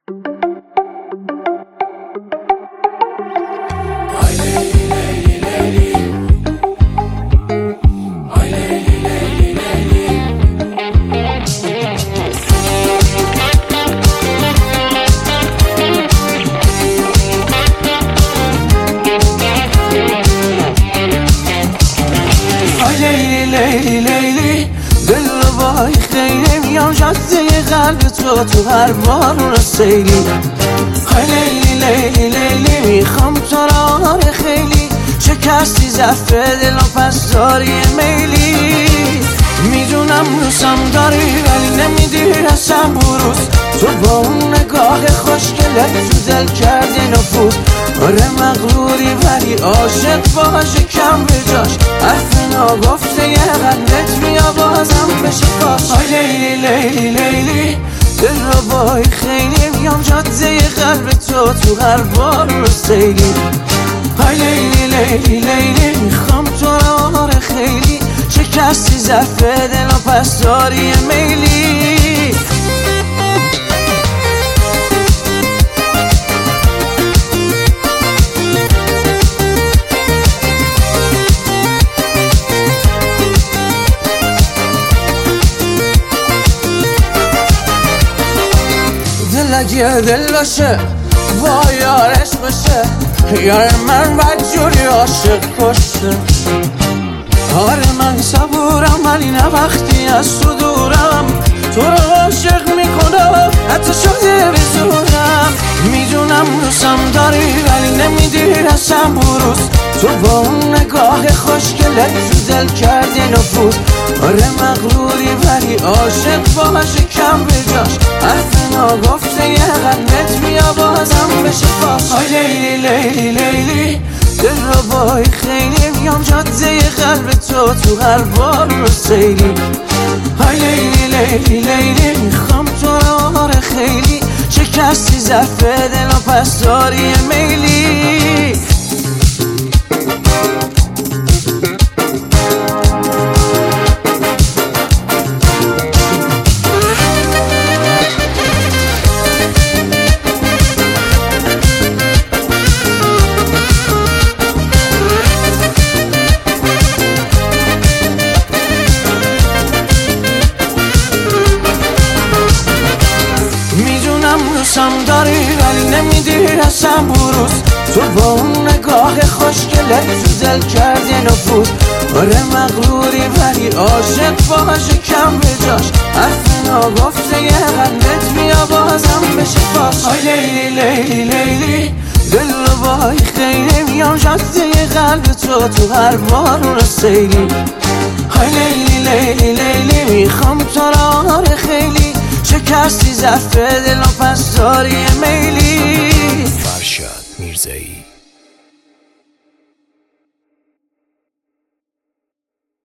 لیلی لیلی دل رو وای خیلی میام جاده قلب تو هر بارون سیلی. های لیلی لیلی لیلی میخوام تو را خیلی شکستی زفه دل و پس داری میلی. میدونم دوستم داری ولی نمیدی رسم بروز تو با اون نگاه خوشگلت تو دل کردی نفوذ. آره مغروری ولی عاشق باشه کم به جاش حرف ناگفته یه قلبت بیا بازم بشه باش. های لیلی لیلی لیلی دل رو بای خیلی میام جاده قلب تو هر بار رو سیلی. های لیلی لیلی لیلی میخوام تو را خیلی شکستی زفه دل و پس داری میلی. دل اگه دل باشه با یارش باشه یار من بدجوری عاشق کشه. آره من صبورم ولی نه وقتی از تو دورم تو رو عاشق میکنم حتی شده بزورم. میدونم دوستم داری ولی نمیدی رسم بروز تو با اون نگاه خوشگلت تو دل کردی نفوذ. آره مغروری ولی عاشق باشه کم به جاش حرف ناگفته یه قلبت بیا بازم بشه باش. های لیلی لیلی لیلی دل رو بای خیلی میام جاده قلب تو هر بار رو سیلی. های لیلی لیلی لیلی میخوام تو را خیلی شکستی زفه دل و پس داری میلی. دوستم داری ولی نمیدی رسم بروز تو با اون نگاه خوشگلت تو دل کردی نفوذ. آره مغروری ولی عاشق باشه کم به جاش حرف ناگفته یه قلبت بیا بازم بشه باش. های لیلی لیلی لیلی دل رو بای خیلی میام جاده قلب تو هر بارون سیلی. های لیلی لیلی لیلی میخوام تو را خیلی شکستی زفه دل و پس داری میلی. فرشاد میرزایی.